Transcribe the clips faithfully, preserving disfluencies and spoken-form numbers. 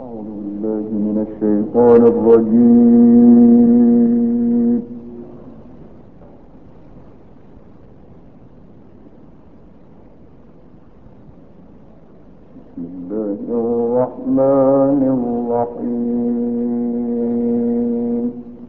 أعوذ بالله من الشيطان الرجيم. بسم الله الرحمن الرحيم.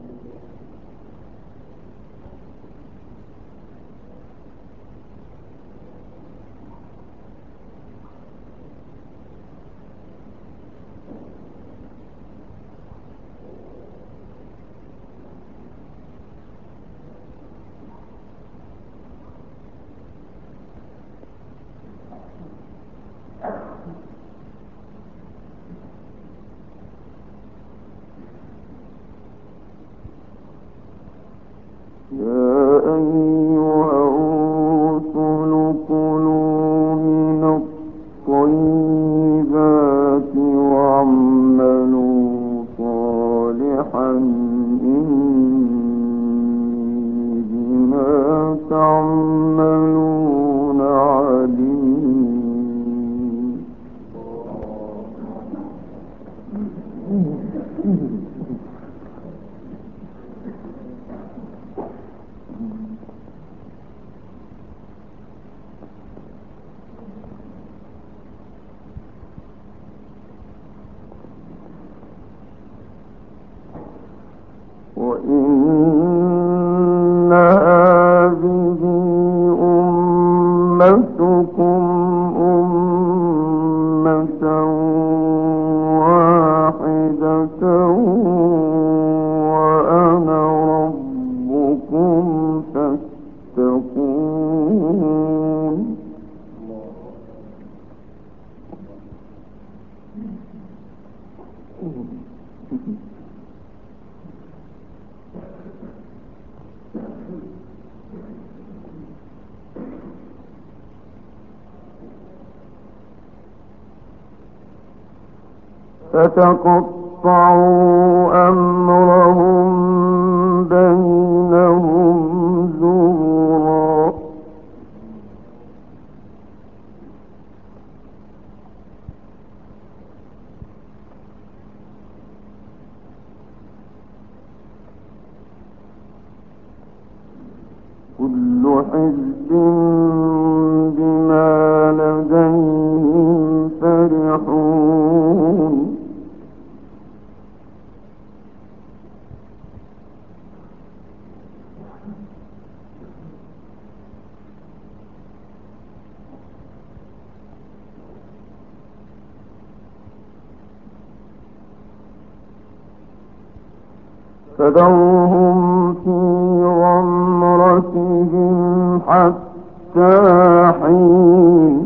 يا أيها الرسل كلوا من الطيبات واعملوا صالحا إني بما تعملون عليم. وإن هذه أمتكم أمة واحدة وأنا ربكم فاتقون. فتقطعوا أمرهم بينهم زبرا. كل حزب بما لديهم فرحون. فذرهم في غمرتهم حتى حين.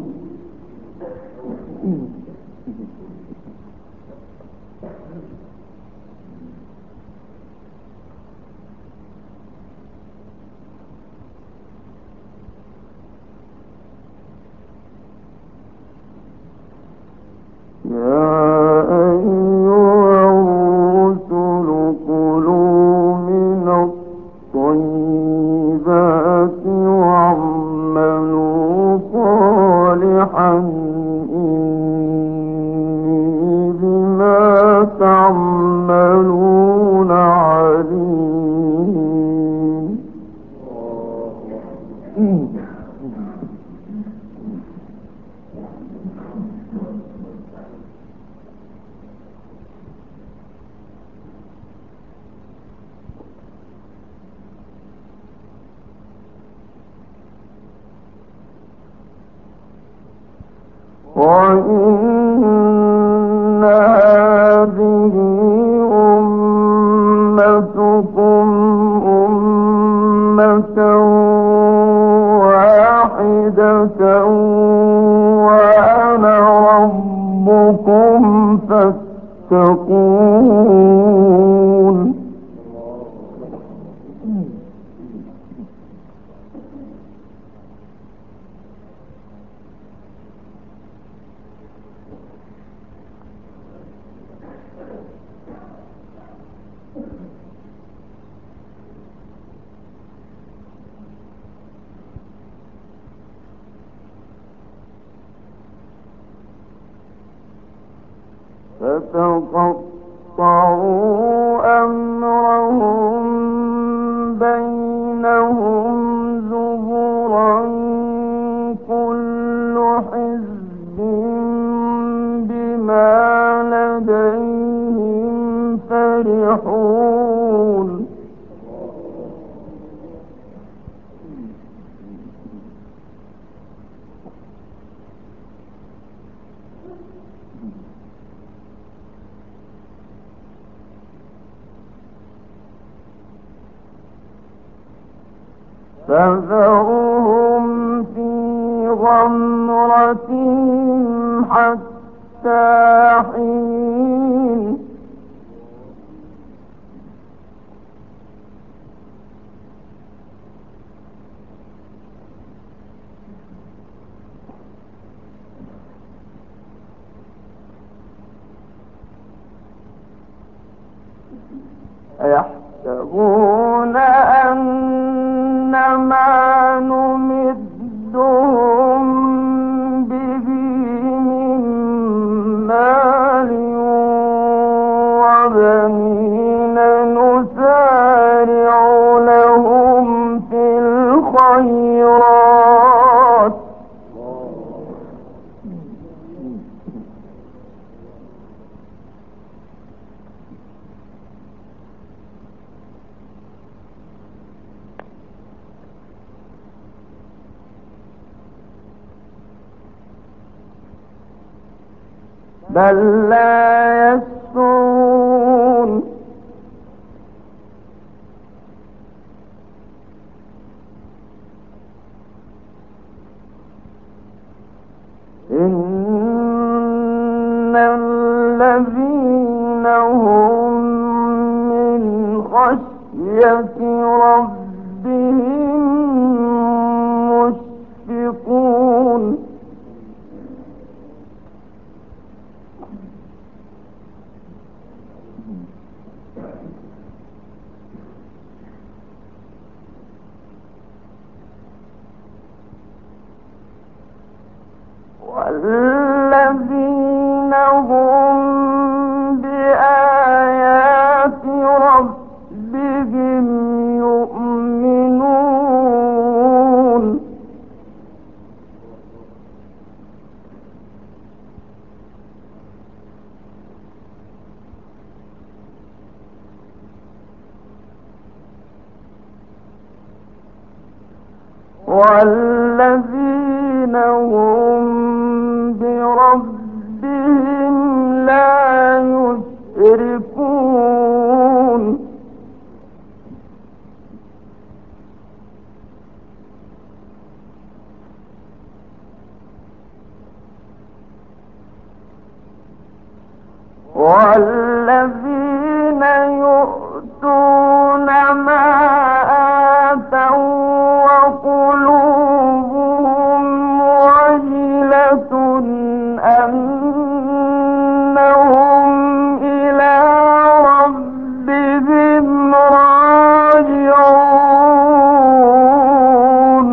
يا أيها الرسل كلوا من الطيبات واعملوا صالحا إني بما تعملون عليم. وإن هذه أمتكم أمة واحدة وأنا ربكم فاتقون. فتقطعوا أمرهم بينهم زبرا كل حزب بما لديهم فرحون فذرهم في غمرتهم حتى حين يحسبون أنما نمدهم به من مال وبنين نسارع لهم في الخيرات بل لا يشعرون إن الذين هم من خشية ربهم مشفقون والذين هم بآيات ربهم يؤمنون والذين هم بربهم لا يشركون والذين يؤتون ما آتوا وقلوبهم وجلة أنهم إلى ربهم راجعون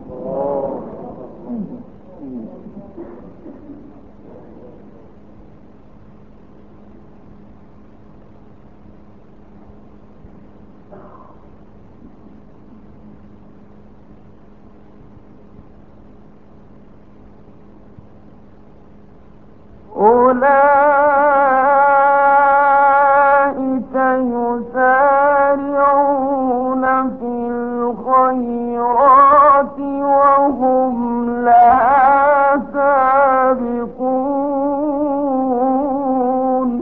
أولئك يسارعون في الخيرات وهم لها سابقون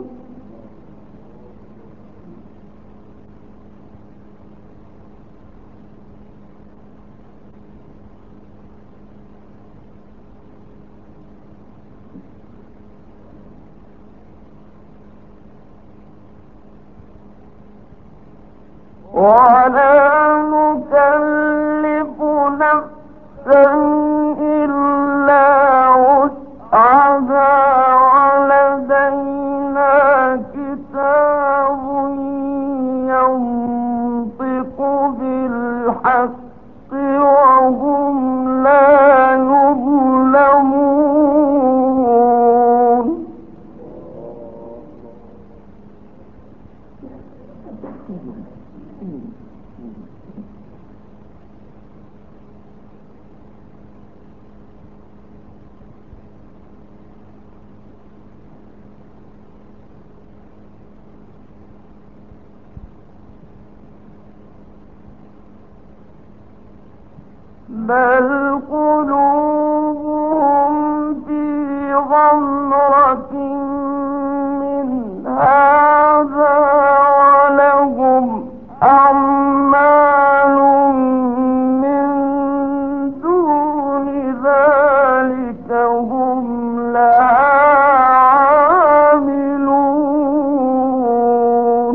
ولا نكلف نفسا إلا وسعها ولدينا كتاب ينطق بالحق وهم لا يظلمون. بل قلوبهم في غمرة من هذا ولهم أعمال من دون ذلك هم لها عاملون.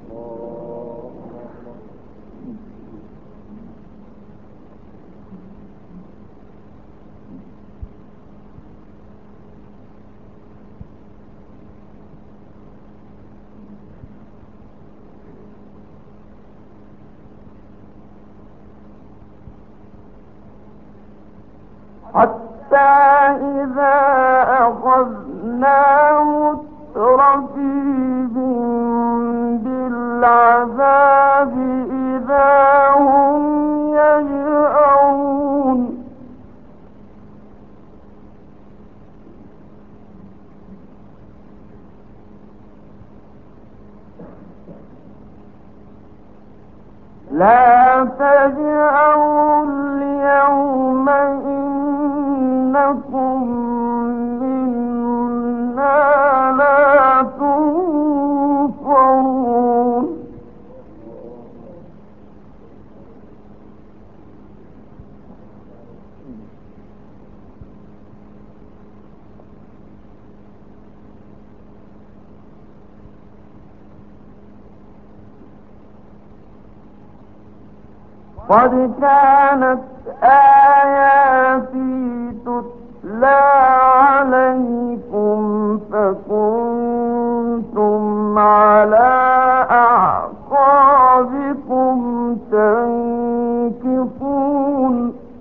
حتى إذا أخذنا مترفيهم بالعذاب إذا هم يجأرون. لا تجأروا اليوم إنكم منا لا تنصرون. قد كانت آياتي تتلى عليكم فكنتم على أعقابكم تنكصون.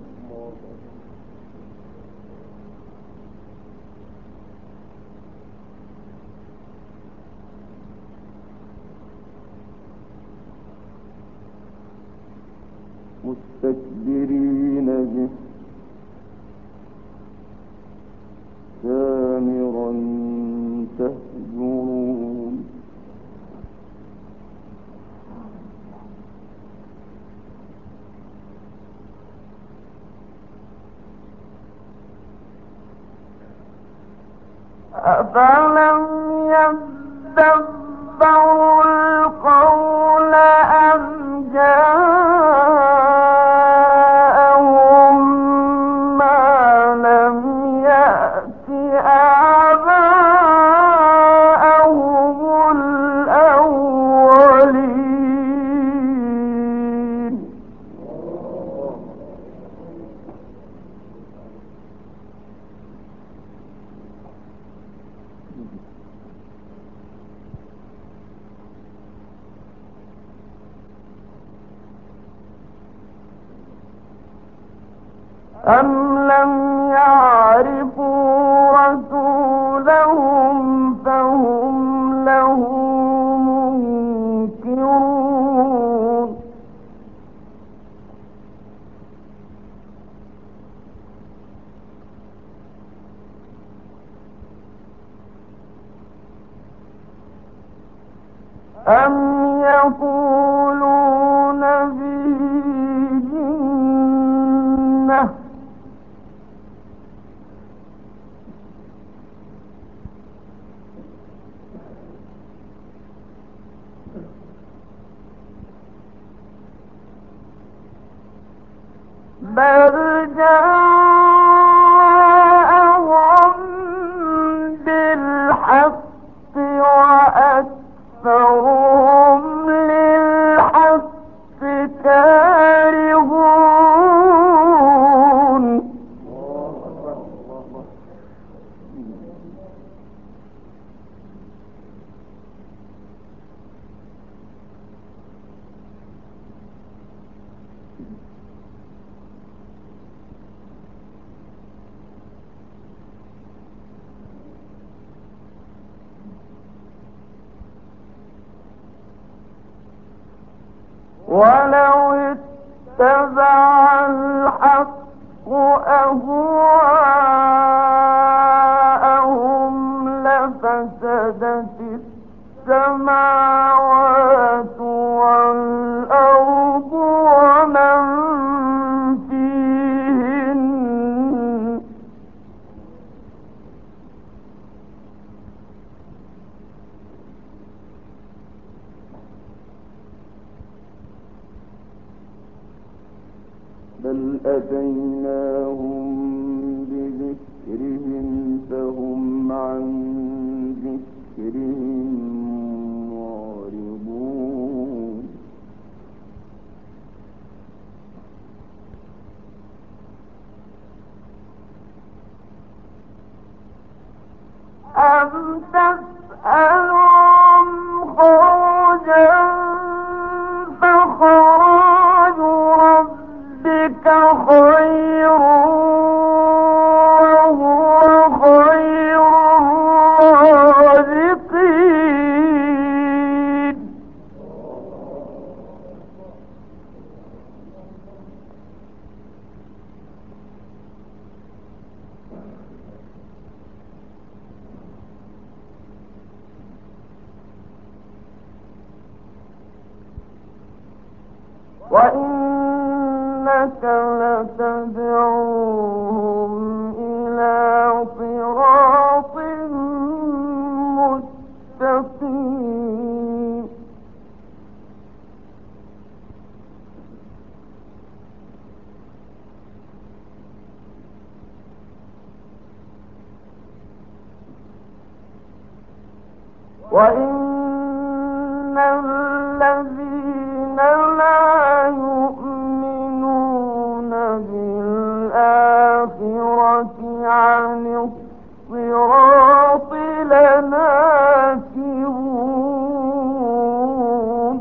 مستكبرين به سامرا تهجرون. أفلم يدبروا القول أم جاءهم ما لم يأت آباءهم الأولين. أم لم يعرفوا رسولهم فهم له منكرون. أم يقولون به جنة بل جاءهم بالحق وأكثرهم للحق كارهون. ولو اتبع الحق أهواءهم لفسدت السماوات والأرض ومن فيهن أتيناهم بذكرهم فهم عن ذكرهم معرضون أم تسألهم خرجا فخراج ربك خير وهو خير الرازقين وإنك لتدعوهم إلى صراط مستقيم وإن الذين لا يؤمنون بالآخرة عن الصراط لناكبون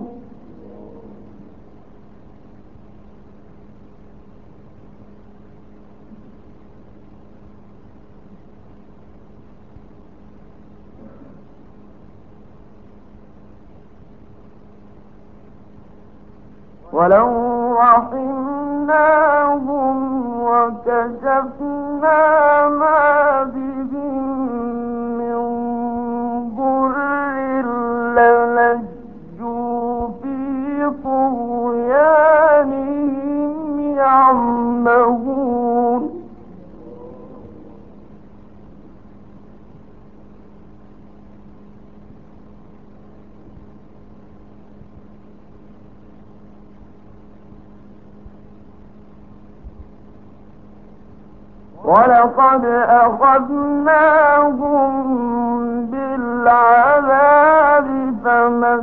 ولو رحمناهم وكشفنا ما بهم من ضر للجوا في طغيانهم يعمهون ولقد أخذناهم بالعذاب فما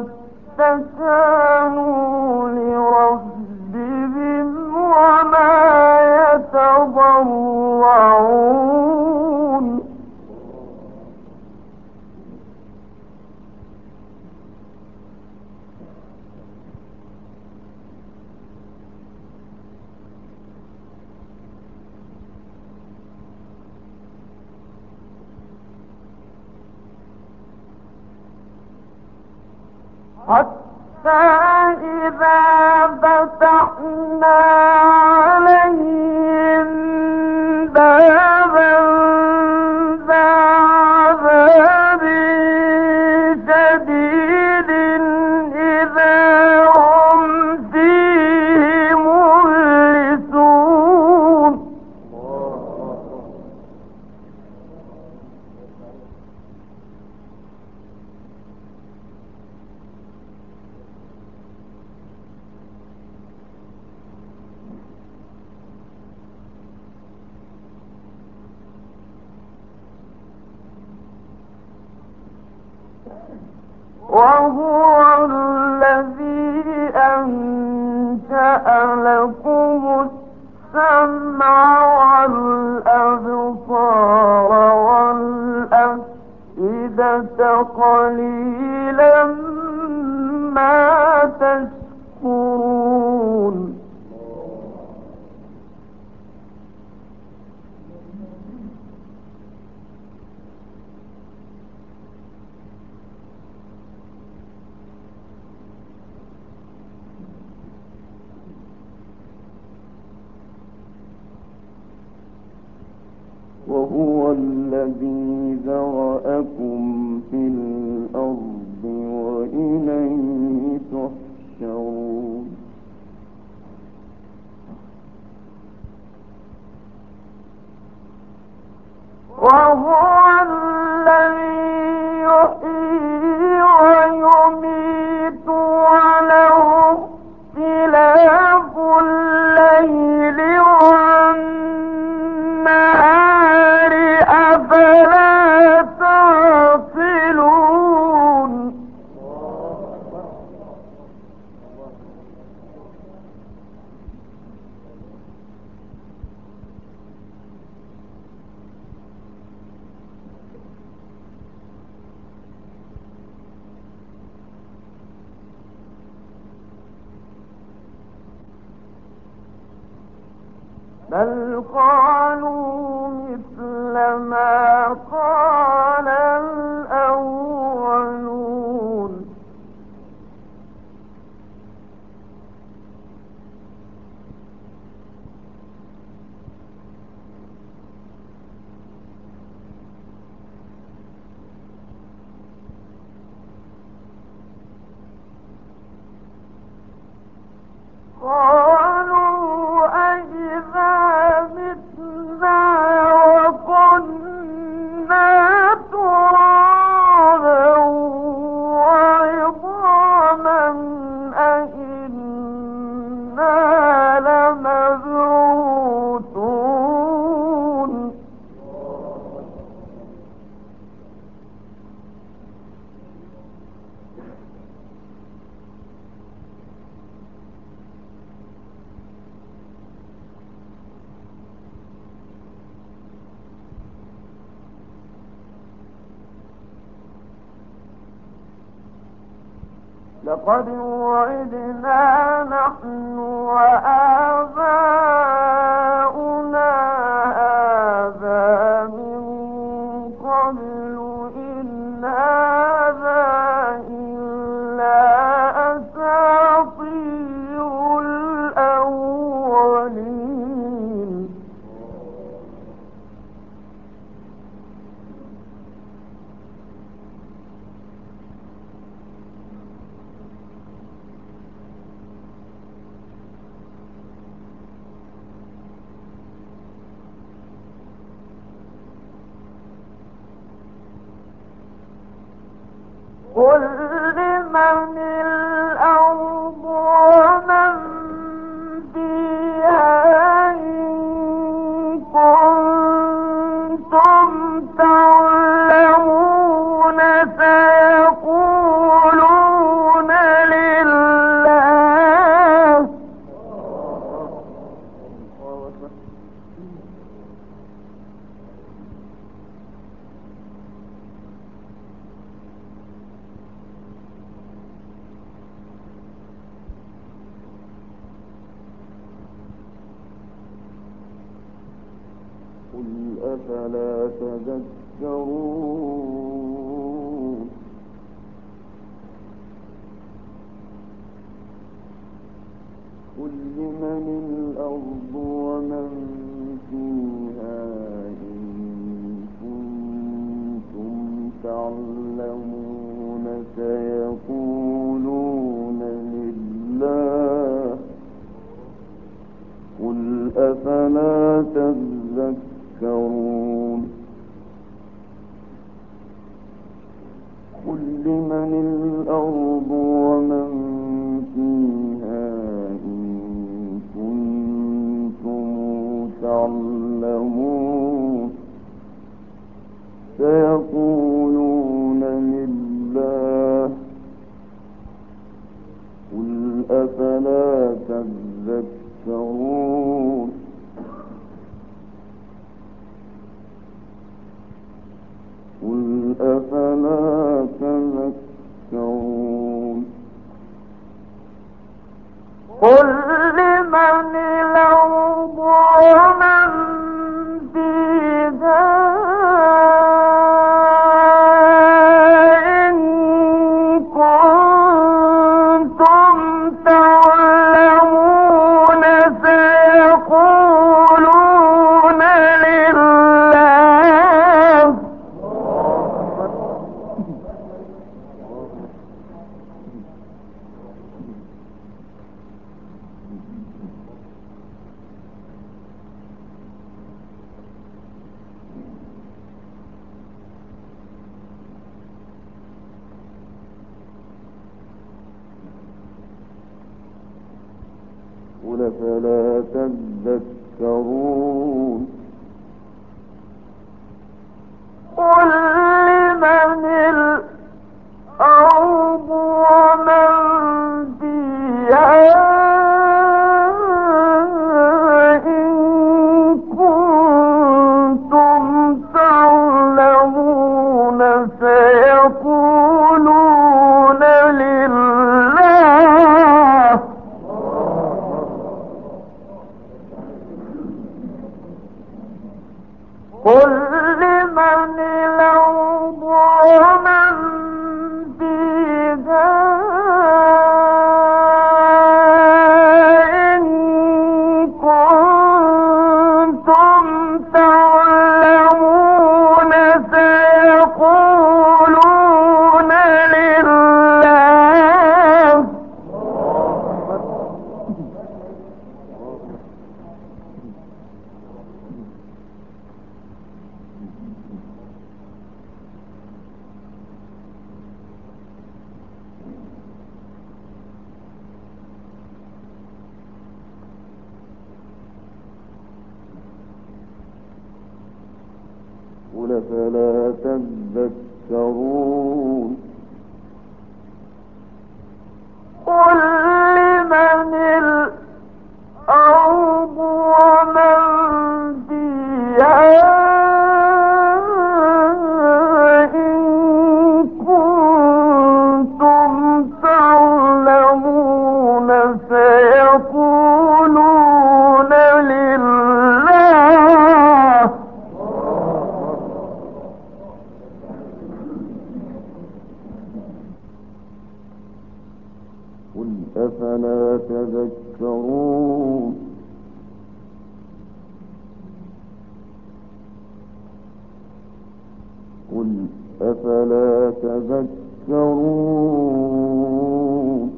استكانوا لربهم وما يتضرعون حتى إذا فتحنا عليهم بابا ذا عذاب شديد إذا هم فيه مبلسون وهو الذي أنشأ لكم السمع والأبصار والأفئدة قليلا ما تشكرون وهو الذي ذرأكم في الأرض وإليه تحشرون وهو الذي يحيي ويميت وله اختلاف الليل والنهار أفلا تعقلون بل قالوا مثل ما قال الأولون قالوا أئذا متنا وكنا ترابا وعظاما أئنا لمبعوثون لقد وعدنا نحن وآباؤنا هذا من قبل إن هذا إلا أساطير الأولين قل لمن الأرض ومن فيها إن كنتم تعلمون سيقولون لله قل أفلا تذكرون قل لمن الأرض ومن فيها إن كنتم تعلمون سيقولون لله قل أفلا تذكرون قل لمن الأرض ومن فيها إن كنتم تعلمون سيقولون لله قل أفلا تذكرون قل أفلا تذكرون قل لمن الأرض ومن فيها إن كنتم تعلمون سيقولون لله قل فلا تذكرون قل لمن الأرض ومن فيها إن كنتم تعلمون سيقولون لله. قل فلا تذكرون. قل لمن الأرض ومن فيها إن كنتم تعلمون سيقولون لله. قل أفلا تذكرون. قل أفلا تذكرون.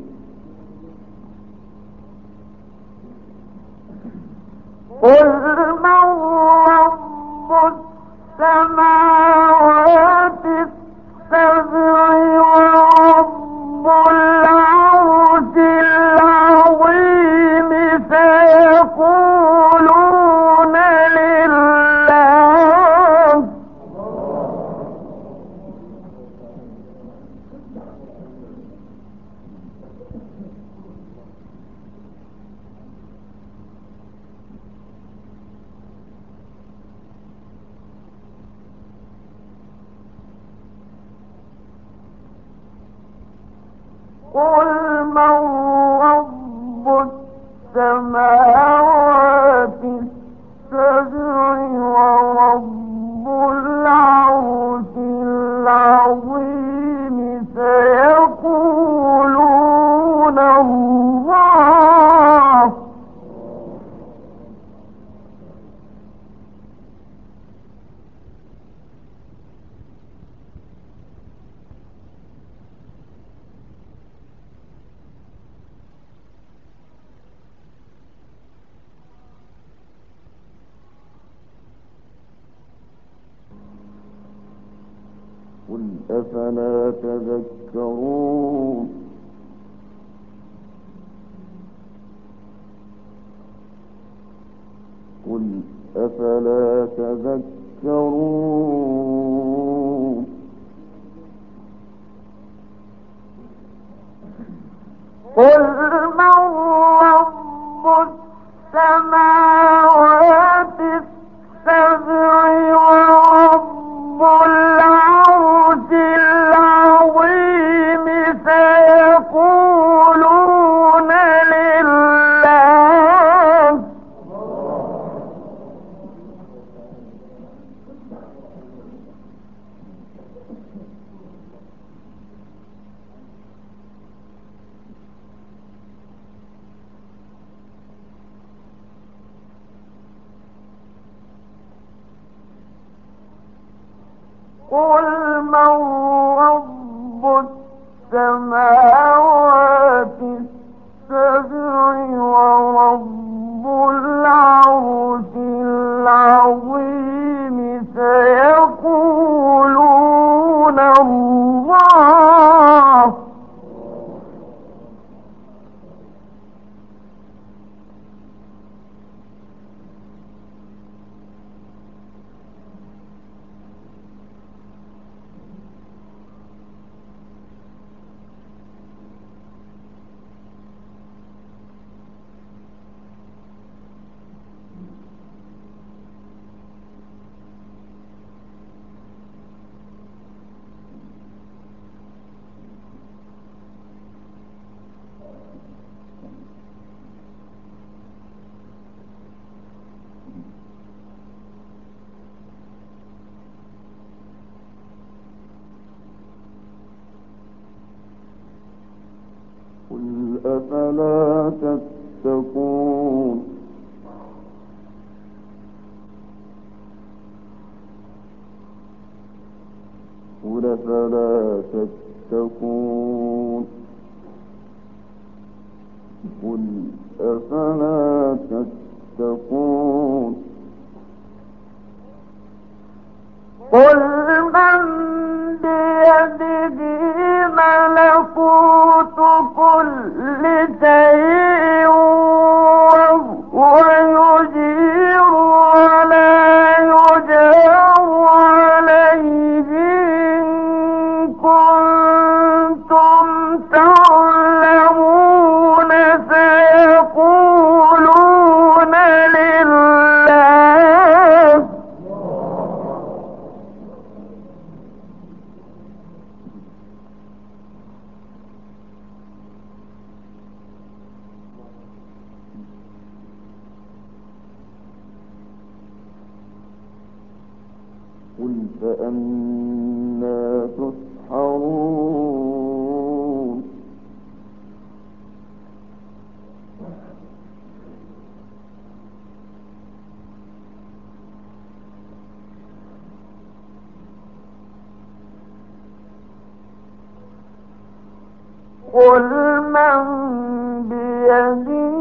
قل من رب السماوات السبع ورب العرش العظيم سيقولون لله. قل من رب السماوات السبع ورب العرش العظيم سيقولون الله. قل أفلا تذكرون. قل أفلا تذكرون. قل من رب السماوات السبع ورب العرش العظيم سيقولون لله. قل من رب السماوات السبع ورب العرش العظيم سيقولون الله. أفلا تتقون قل أفلا تتقون قل أفلا تتقون قل من بيده ملكوت كل شيء وهو يجير ولا يجار عليه إن كنتم تعلمون سيقولون لله قل فأنى تسحرون قل من بيده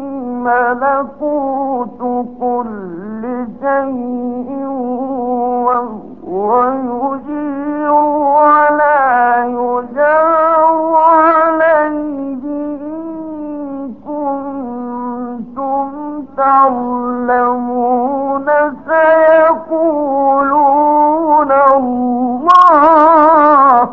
ملكوت كل شيء وهو يجير ولا يجار عليه إن كنتم تعلمون سيقولون الله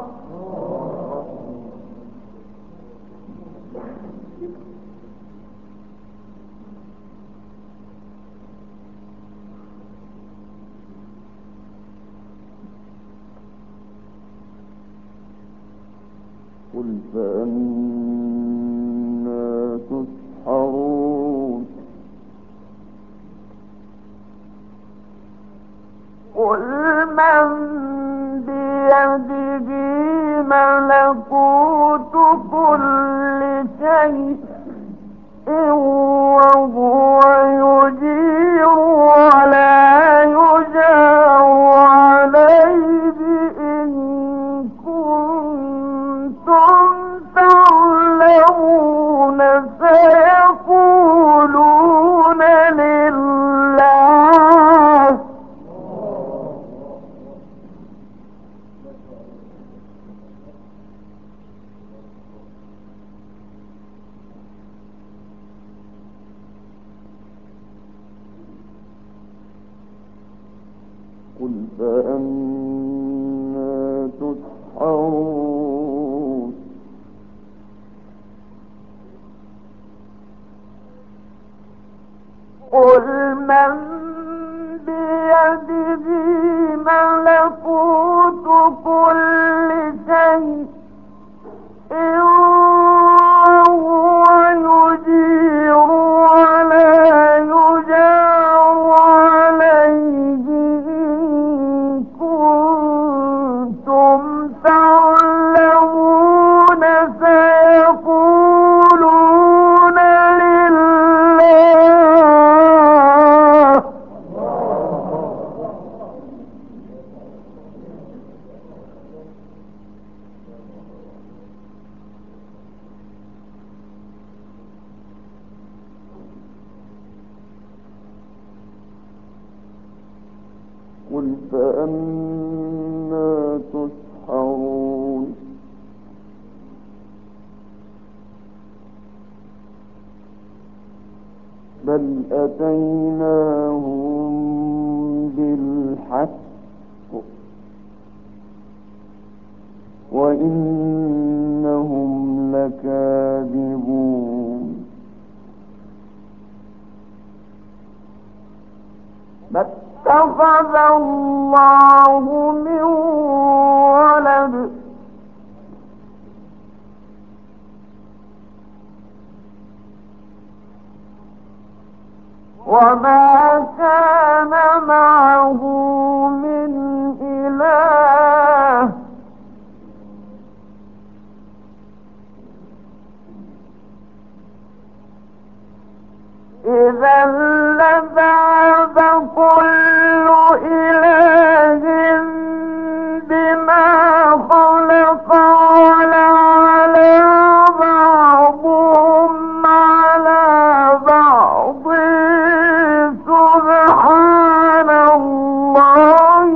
قل فأنى تسحرون قل من بيده ملكوت كل شيء وهو يجير ولا يجار عليه إن كنتم تعلمون سيقولون لله قل فأنى تسحرون قل من بيده ملكوت كل شيء وهو يجير ولا يجار عليه إن كنتم تعلمون سيقولون لله قل فأنى تسحرون بل أتيناهم بالحق وإنهم لكاذبون ما اتخذ الله من ولد وما كان معه من إله إذا لذهب كل إله بما خلق ولعلى بعضهم على بعض سبحان الله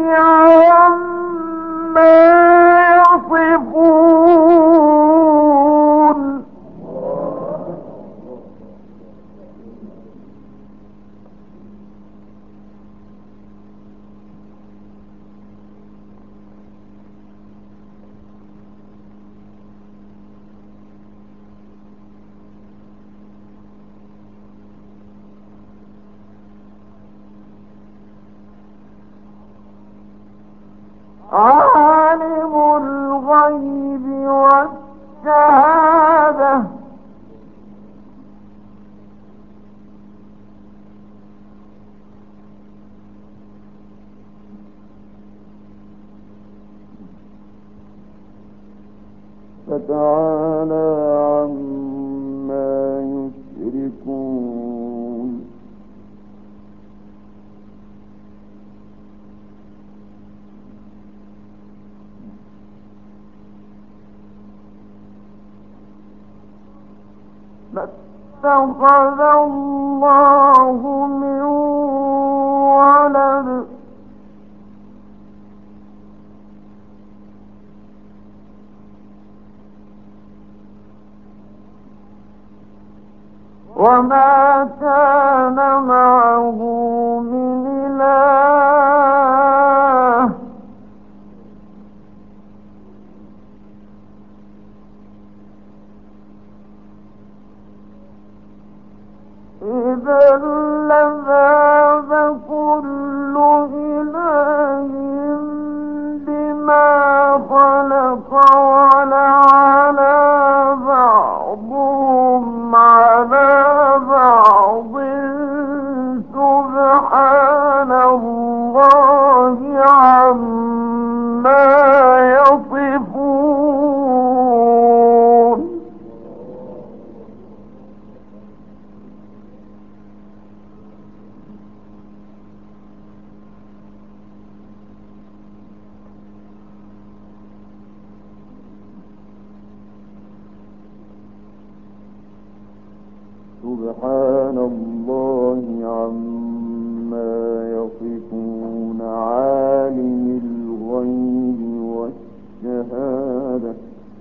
عما يصفون. عالم الغيب والشهادة فتعالى عما يشركون. ما اتخذ الله من ولد وما كان معه من إله إذا لذهب كل إله بما خلق ولعلى بعضهم على بعض سبحان الله عما يصفون. سبحان الله عما يصفون. عالم الغيب والشهادة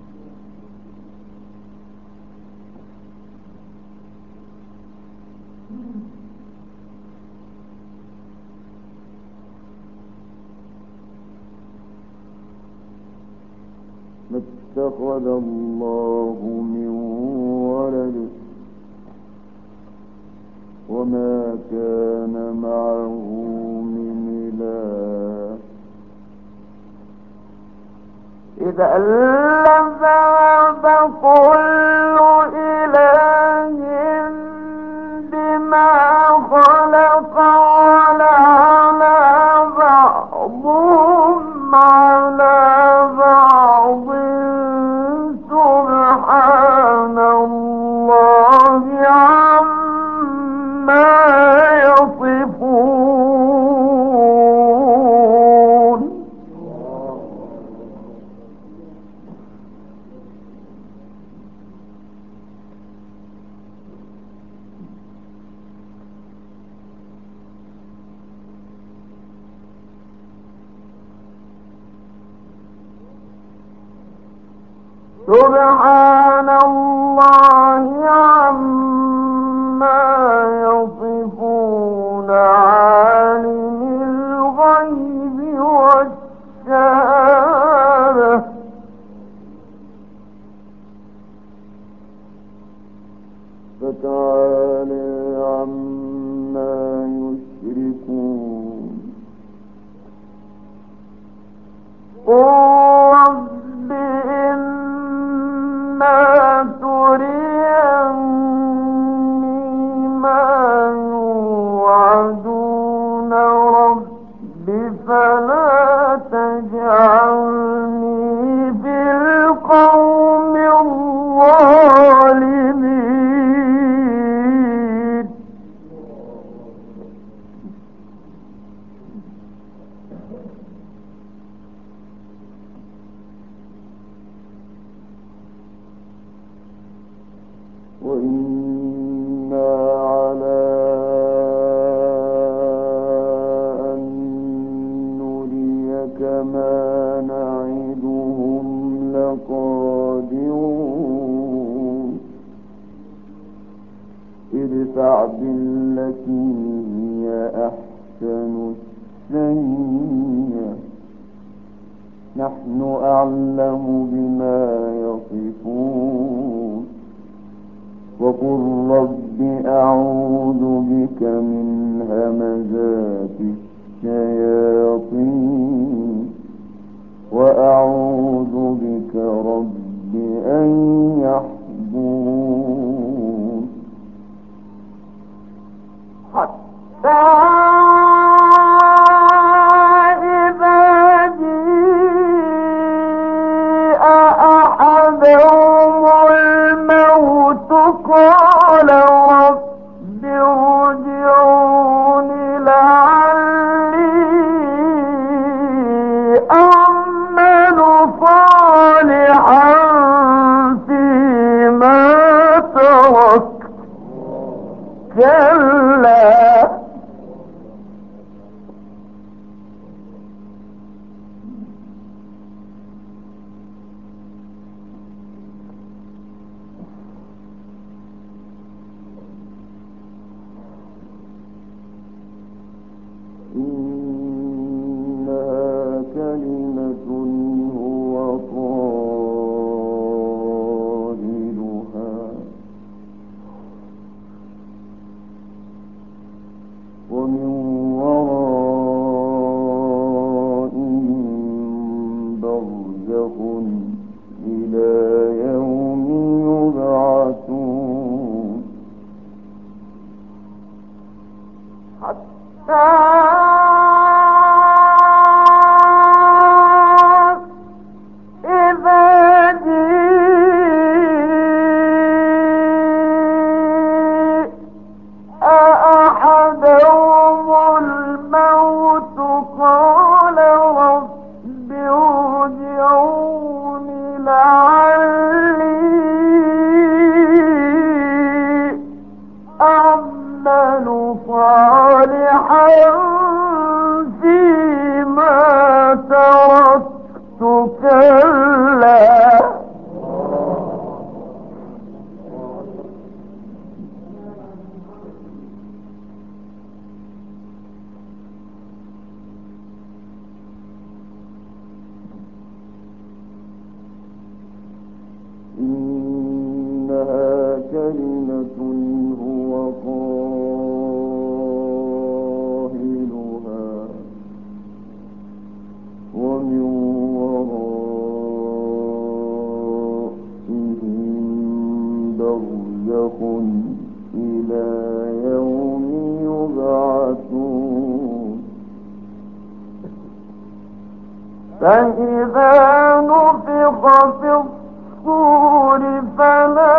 ما اتخذ الله من ولد وما كان معه من إله إذا لذهب كل إله بما خلق ولعلى بعضهم على بعض سبحان الله عما يصفون. سبحان الله عما يصفون. عالم الغيب والشهادة فتعالى عما يشركون. رب إما تريني ما يوعدون رب فلا تجعلني في القوم الظالمين. وإنا على أن نريك ما نعدهم لقادرون ادفع بالتي هي أحسن السيئة نحن أعلم بما يصفون وقل رب أعوذ بك من همزات الشياطين وأعوذ بك رب أن يحضرون حتى قال رب ارجعون لعلي أعمل صالحا فيما تركت كلا إنها كلمة هو قائلها ومن ورائهم برزخ إلى يوم يبعثون حتى صالحا فيما تركت كلا إنها كلمة هو قائلها ومن ورائهم برزخ إلى يوم يبعثون فإذا نفخ في الصور فلا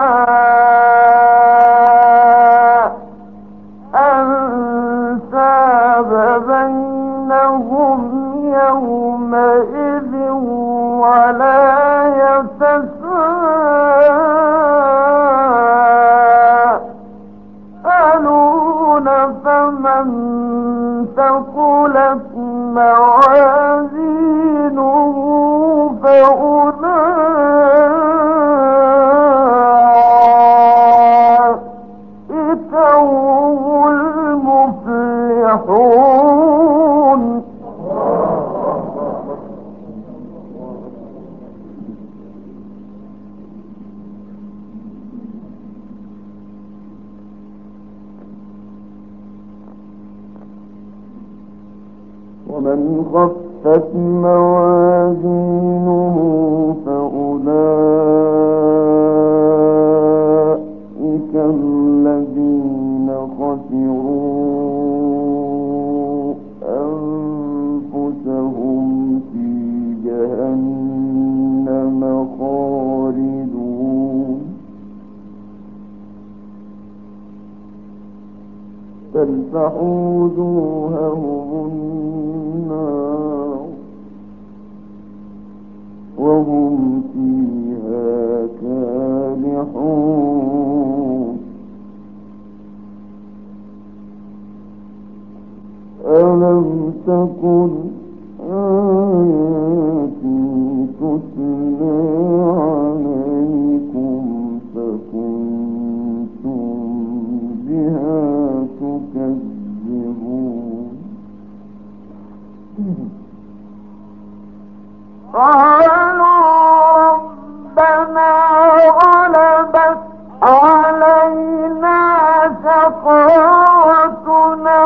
أنساب بينهم يومئذ ولا يتساءلون فمن ثقلت موازينه فأولئك هم المفلحون ومن خفت موازينه فأولئك الذين خسروا أنفسهم في جهنم خالدون تلفح وجوههم النار وهم فيها كالحون تكن آياتي تتلى عليكم فكنتم بها تكذبون قالوا ربنا غلبت علينا شقوتنا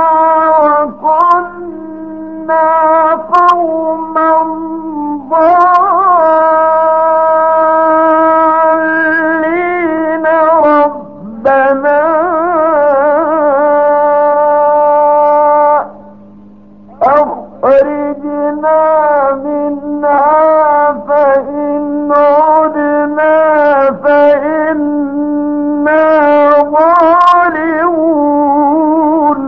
وكنا قوما ضالين ربنا أخرجنا منها فإن عدنا فإنا ظالمون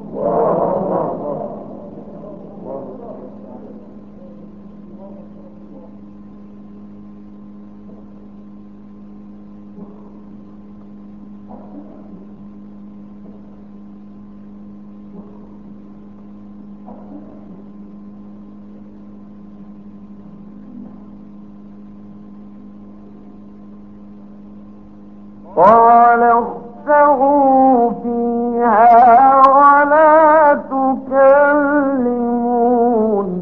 قال اخسئوا فيها ولا تكلمون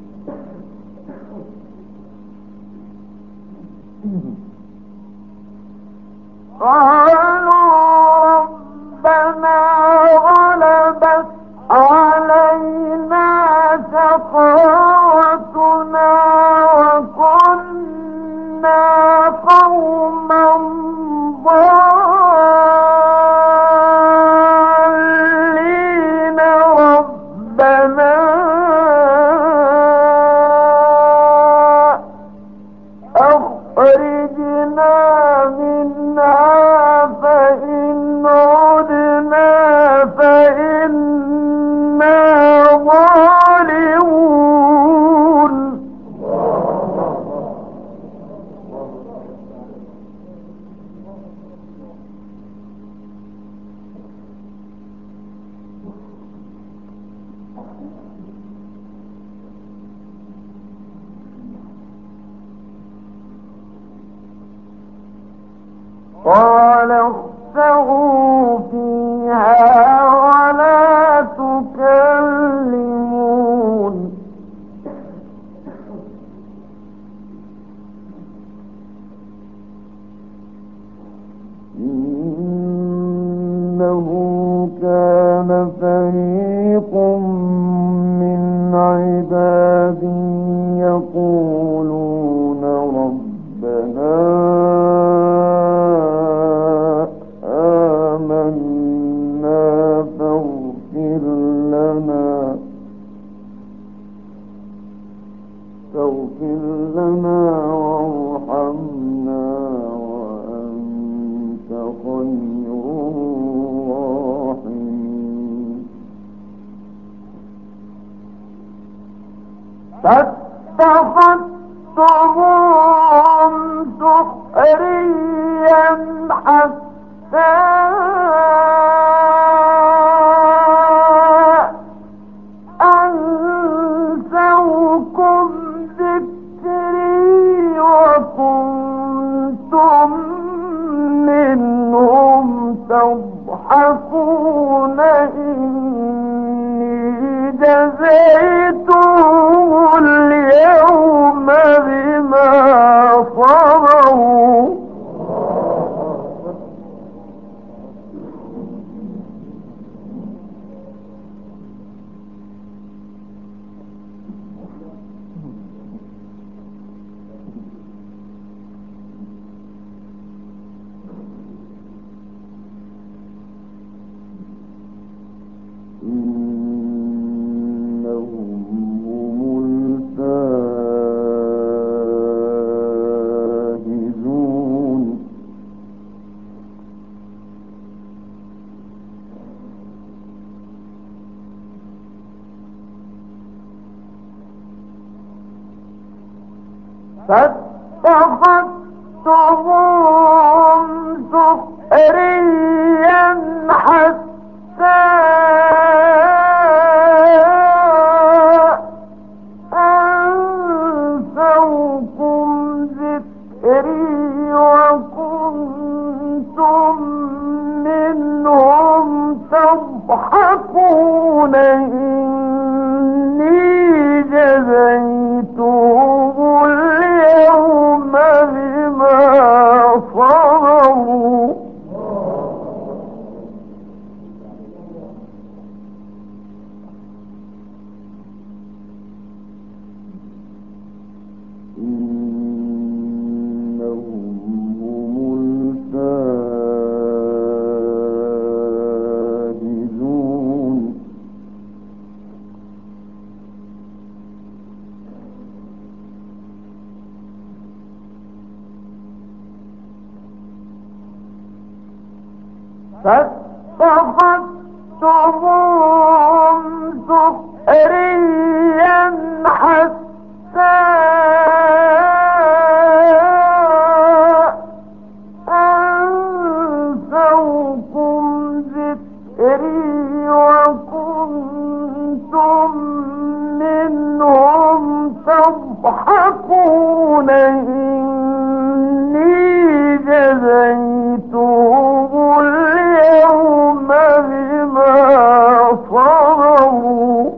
قالوا ربنا غلبت علينا شقوتنا وكنا قوما ضالين ربنا أخرجنا منها فإن عدنا فإنا ظالمون قال اخسئوا فيها ولا تكلمون إنه كان فريق من عبادي يقولون ربنا آمنا فاغفر لنا فاغفر لنا وارحمنا وأنت خير الراحمين فاتخذتموهم سخريا حتى أنسوكم ذكري وكنتم منهم تضحكون إني جزيتهم اليوم بما صبروا إنهم هم الفائزون فاتخذتموهم سخريا حتى فاتخذتموهم سخريا حتى أنسوكم ذكري وكنتم منهم تضحكون إني جزيتهم اليوم بما صبروا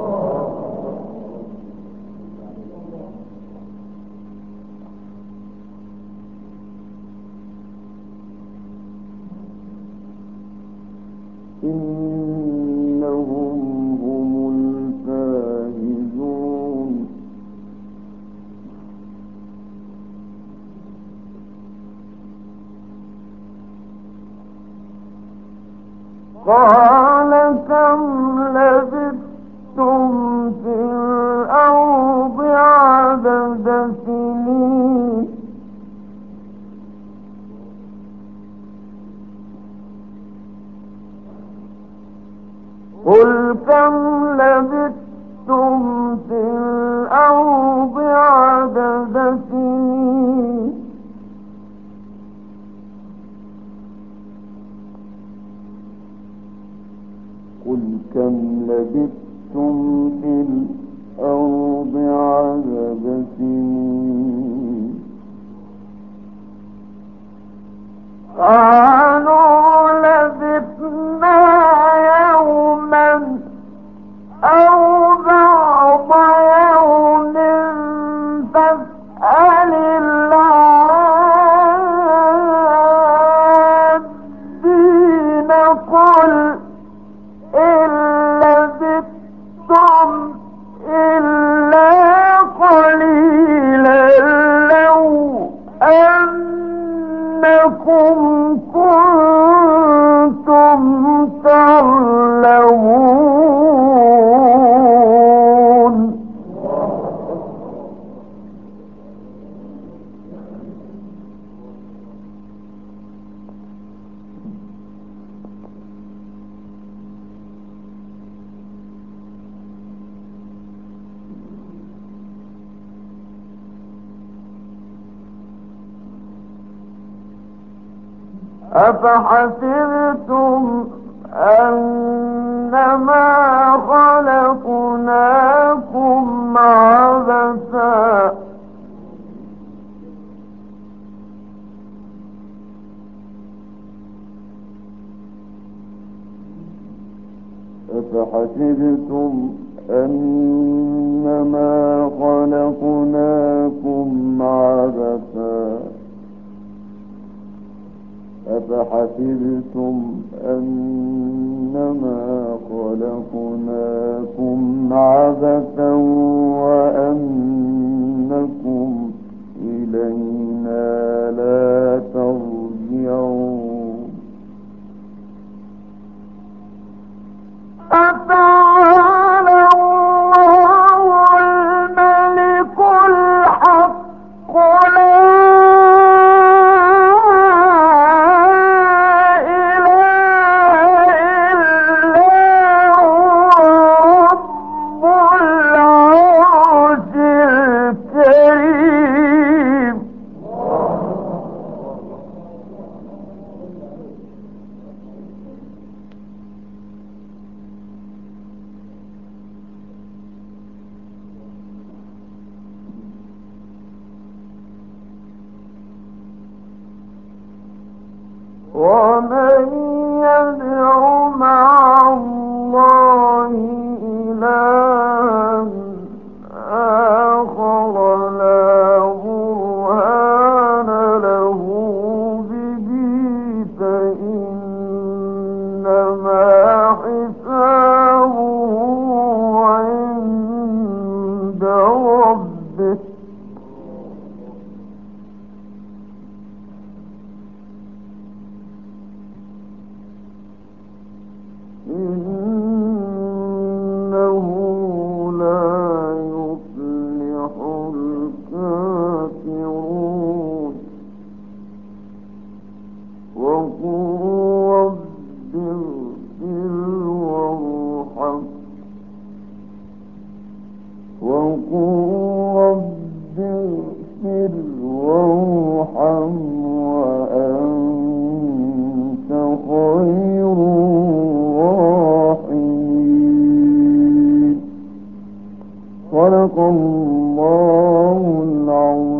إنهم هم الفائزون قال كم لبثتم في الأرض عدد سنين قل كم لبثتم في الأرض عدد سنين قل كم لبثتم في الأرض عدد سنين قالوا لبثنا يوما أو بعض يوم فاسأل العادين قل إن لبثتم إلا قليلا لو أنكم كنتم تعلمون أفحسبتم أنما خلقناكم عبثا أفحسبتم أنما خلقناكم عبثا أفحسبتم أنما خلقناكم عبثا وأنكم إلينا لا ترجعون فتعالى الله الملك الحق لا ومن يدع مع الله إلها آخر لا برهان له به فإنما حسابه عند ربه إنه لا يفلح الكافرون وقل رب وقل رب اغفر وارحم وأنت خير الراحمين. صدق الله العظيم.